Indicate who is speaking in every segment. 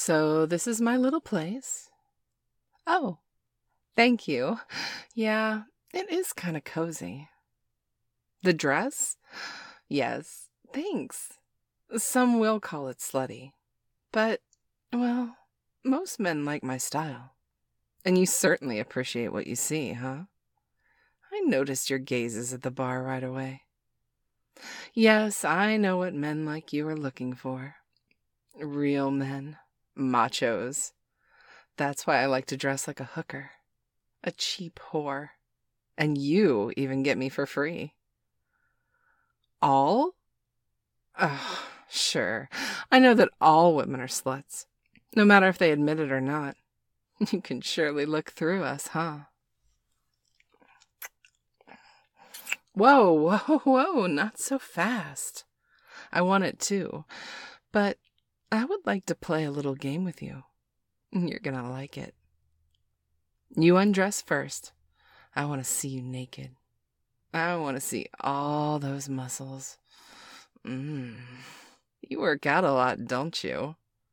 Speaker 1: So this is my little place. Oh, thank you. Yeah, it is kind of cozy. The dress? Yes, thanks. Some will call it slutty. But, well, most men like my style. And you certainly appreciate what you see, huh? I noticed your gazes at the bar right away. Yes, I know what men like you are looking for. Real men. Machos. That's why I like to dress like a hooker. A cheap whore. And you even get me for free. All? Oh, sure. I know that all women are sluts. No matter if they admit it or not. You can surely look through us, huh? Whoa, whoa, whoa, not so fast. I want it too. But I would like to play a little game with you. You're gonna like it. You undress first. I want to see you naked. I want to see all those muscles. You work out a lot, don't you?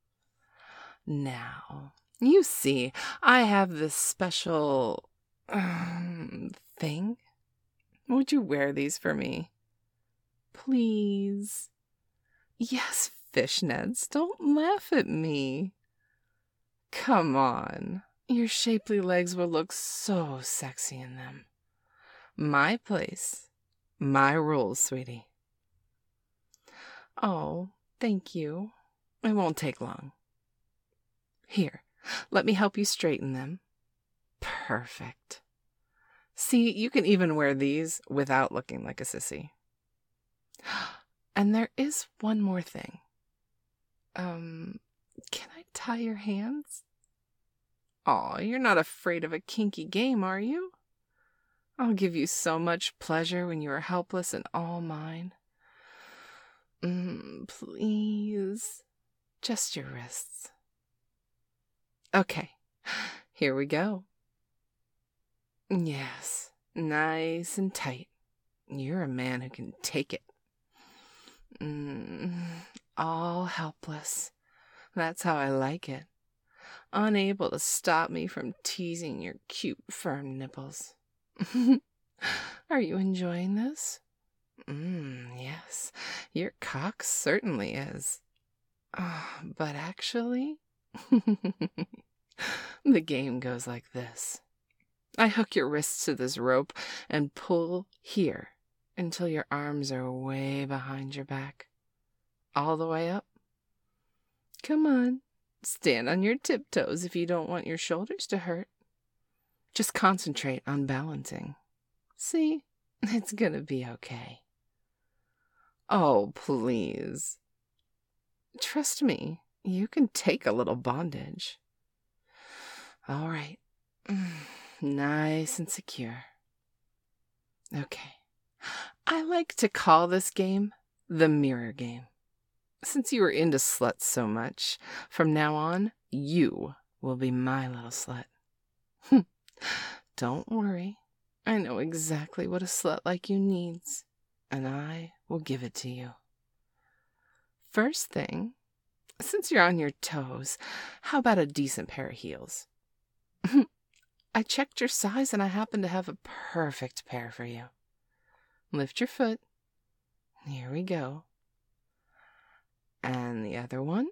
Speaker 1: Now, you see, I have this special thing. Would you wear these for me? Please. Yes, fishnets. Don't laugh at me. Come on. Your shapely legs will look so sexy in them. My place. My rules, sweetie. Oh, thank you. It won't take long. Here, let me help you straighten them. Perfect. See, you can even wear these without looking like a sissy. And there is one more thing. Can I tie your hands? Aw, you're not afraid of a kinky game, are you? I'll give you so much pleasure when you are helpless and all mine. Please. Just your wrists. Okay, here we go. Yes, nice and tight. You're a man who can take it. All helpless. That's how I like it. Unable to stop me from teasing your cute, firm nipples. Are you enjoying this? Yes, your cock certainly is. But actually, the game goes like this. I hook your wrists to this rope and pull here until your arms are way behind your back. All the way up. Come on, stand on your tiptoes if you don't want your shoulders to hurt. Just concentrate on balancing. See, it's gonna be okay. Oh, please. Trust me, you can take a little bondage. All right. Nice and secure. Okay. I like to call this game the mirror game. Since you were into sluts so much, from now on, you will be my little slut. Don't worry. I know exactly what a slut like you needs, and I will give it to you. First thing, since you're on your toes, how about a decent pair of heels? I checked your size and I happen to have a perfect pair for you. Lift your foot. Here we go. And the other one?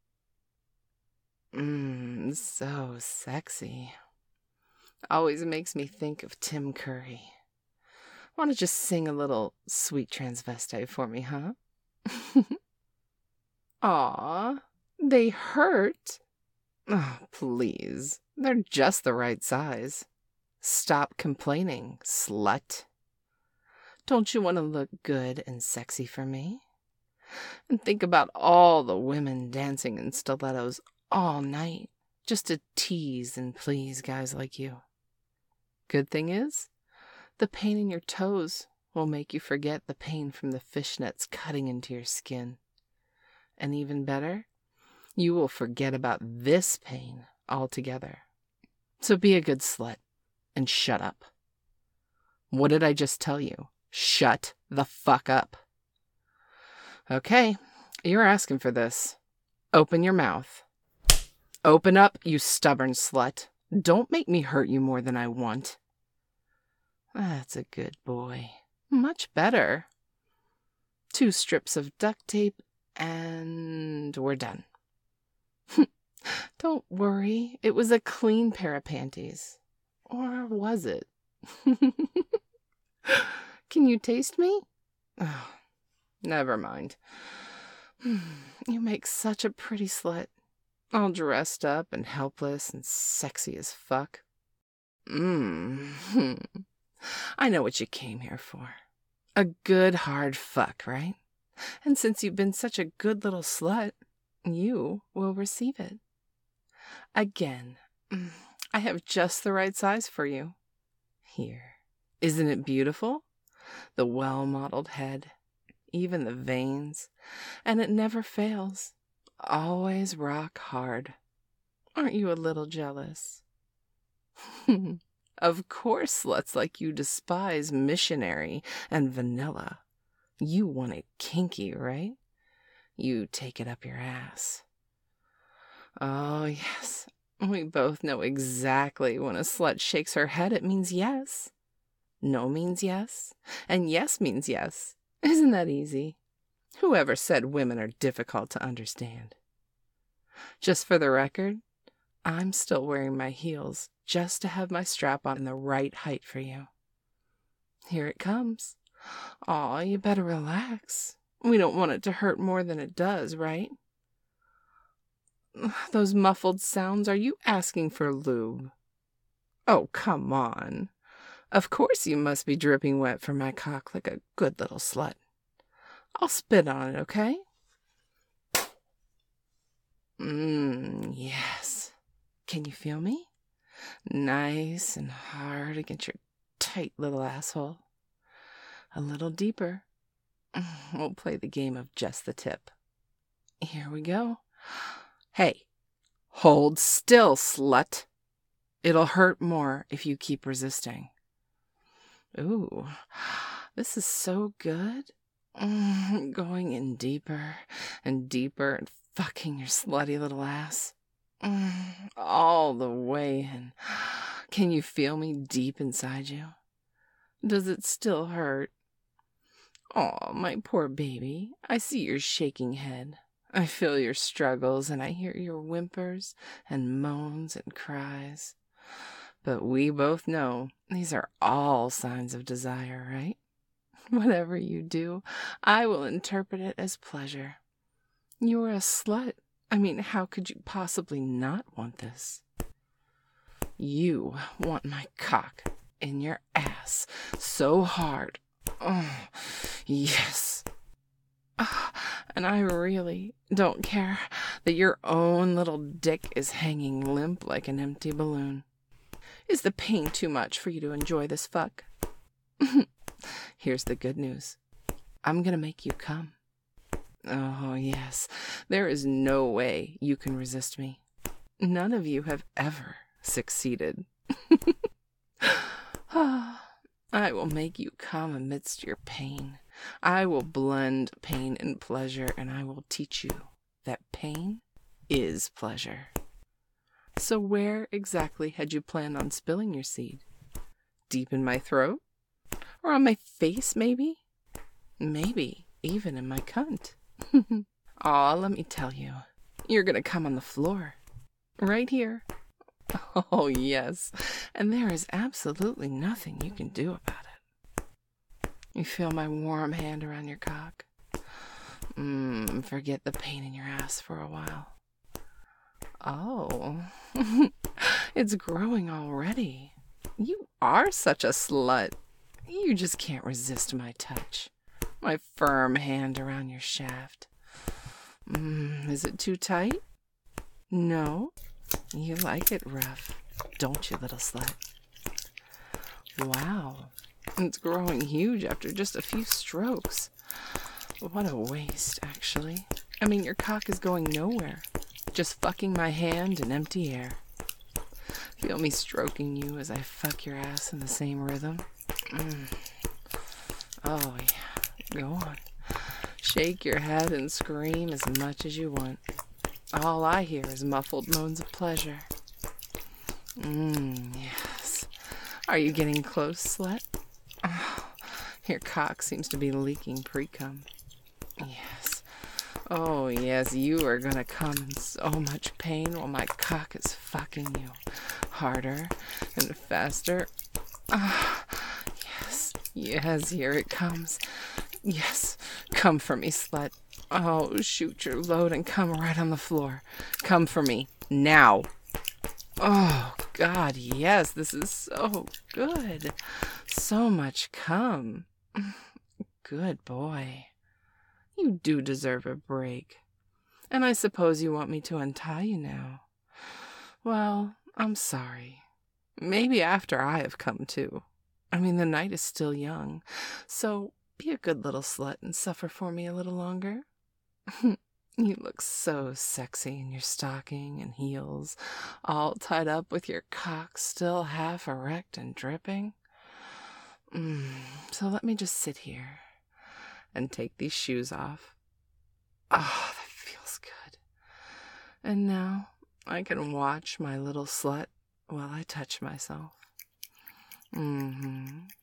Speaker 1: So sexy. Always makes me think of Tim Curry. Want to just sing a little sweet transvestite for me, huh? Aw, they hurt. Oh, please. They're just the right size. Stop complaining, slut. Don't you want to look good and sexy for me? And think about all the women dancing in stilettos all night just to tease and please guys like you. Good thing is, the pain in your toes will make you forget the pain from the fishnets cutting into your skin. And even better, you will forget about this pain altogether. So be a good slut and shut up. What did I just tell you? Shut the fuck up. Okay, you're asking for this. Open your mouth. Open up, you stubborn slut. Don't make me hurt you more than I want. That's a good boy. Much better. 2 strips of duct tape, and we're done. Don't worry, it was a clean pair of panties. Or was it? Can you taste me? Oh, never mind. You make such a pretty slut. All dressed up and helpless and sexy as fuck. I know what you came here for. A good hard fuck, right? And since you've been such a good little slut, you will receive it. Again, I have just the right size for you. Here. Isn't it beautiful? The well-modeled head, even the veins, and it never fails. Always rock hard. Aren't you a little jealous? Of course sluts like you despise missionary and vanilla. You want it kinky, right? You take it up your ass. Oh, yes. We both know exactly when a slut shakes her head, it means yes. No means yes, and yes means yes. Isn't that easy? Whoever said women are difficult to understand? Just for the record, I'm still wearing my heels just to have my strap on in the right height for you. Here it comes. Aw, you better relax. We don't want it to hurt more than it does, right? Those muffled sounds, are you asking for lube? Oh, come on. Of course you must be dripping wet from my cock like a good little slut. I'll spit on it, okay? Yes. Can you feel me? Nice and hard against your tight little asshole. A little deeper. We'll play the game of just the tip. Here we go. Hey, hold still, slut. It'll hurt more if you keep resisting. Ooh, this is so good. Going in deeper and deeper and fucking your slutty little ass. All the way in. Can you feel me deep inside you? Does it still hurt? Oh, my poor baby. I see your shaking head. I feel your struggles and I hear your whimpers and moans and cries. But we both know these are all signs of desire, right? Whatever you do, I will interpret it as pleasure. You're a slut. I mean, how could you possibly not want this? You want my cock in your ass so hard. Oh, yes. And I really don't care that your own little dick is hanging limp like an empty balloon. Is the pain too much for you to enjoy this fuck? Here's the good news. I'm gonna make you come. Oh, yes. There is no way you can resist me. None of you have ever succeeded. I will make you come amidst your pain. I will blend pain and pleasure, and I will teach you that pain is pleasure. So where exactly had you planned on spilling your seed? Deep in my throat? Or on my face, maybe? Maybe even in my cunt. Aw, let me tell you. You're gonna come on the floor. Right here. Oh, yes. And there is absolutely nothing you can do about it. You feel my warm hand around your cock? Forget the pain in your ass for a while. Oh, it's growing already. You are such a slut. You just can't resist my touch. My firm hand around your shaft. Is it too tight? No? You like it rough, don't you, little slut? Wow, it's growing huge after just a few strokes. What a waste, actually. I mean, your cock is going nowhere. Just fucking my hand in empty air. Feel me stroking you as I fuck your ass in the same rhythm? Oh, yeah. Go on. Shake your head and scream as much as you want. All I hear is muffled moans of pleasure. Yes. Are you getting close, slut? Oh, your cock seems to be leaking pre-cum. Yes. Oh, yes, you are gonna come in so much pain while my cock is fucking you. Harder and faster. Ah, yes, yes, here it comes. Yes, come for me, slut. Oh, shoot your load and come right on the floor. Come for me, now. Oh, God, yes, this is so good. So much cum. Good boy. You do deserve a break. And I suppose you want me to untie you now. Well, I'm sorry. Maybe after I have come too. I mean, the night is still young, so be a good little slut and suffer for me a little longer. You look so sexy in your stocking and heels, all tied up with your cock still half erect and dripping. So let me just sit here and take these shoes off. Oh, that feels good. And now I can watch my little slut while I touch myself.